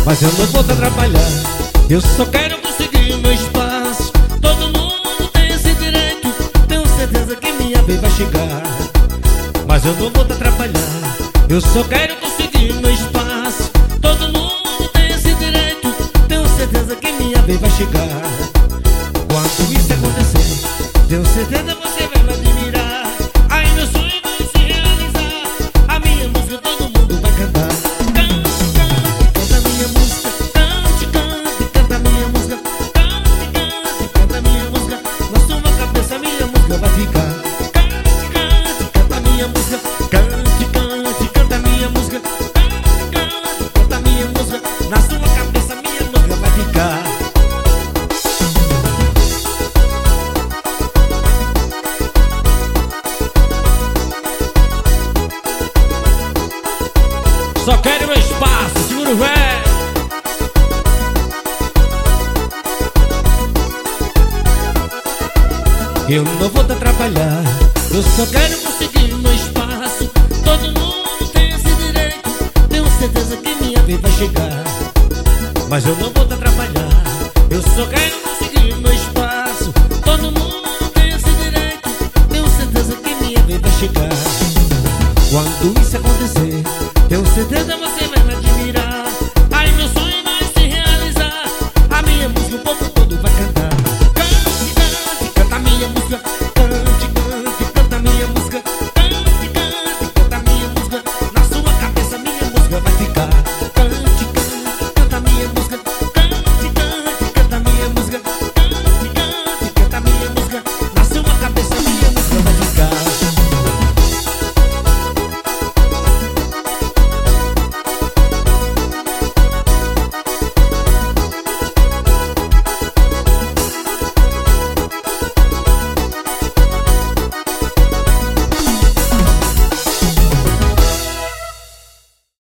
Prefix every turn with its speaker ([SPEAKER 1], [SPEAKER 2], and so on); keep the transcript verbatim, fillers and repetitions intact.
[SPEAKER 1] mas eu não vou te atrapalhar. Eu só quero conseguir meu espaço. Todo mundo tem esse direito. Tenho certeza que minha vez vai chegar, mas eu não vou te atrapalhar. Eu só quero conseguir meu espaço. Todo mundo tem esse direito. Tenho certeza que minha vez vai chegar. Quando isso acontecer, tenho certeza você vai me admirar. Aí meu sonho vai se realizar. A minha música todo mundo vai cantar. Cante, cante, canta a minha música. Cante, cante, canta a minha música. Cante, cante, canta a minha música. Na sua cabeça minha música vai ficar. Cante, cante, canta a minha música. Cante, cante, canta a minha música. Cante, cante, canta a minha música. Na sua cabeça minha música vai ficar. Só quero meu espaço, segura o véio. Eu não vou te atrapalhar. Eu só quero conseguir meu espaço. Todo mundo tem esse direito. Tenho certeza que minha vez vai chegar, mas eu não vou te atrapalhar. Eu só quero conseguir meu espaço. Todo mundo tem esse direito. Tenho certeza que minha vez vai chegar. Quando isso acontecer, tenho certeza você vai me admirar. Aí meu sonho vai se realizar. A minha música o povo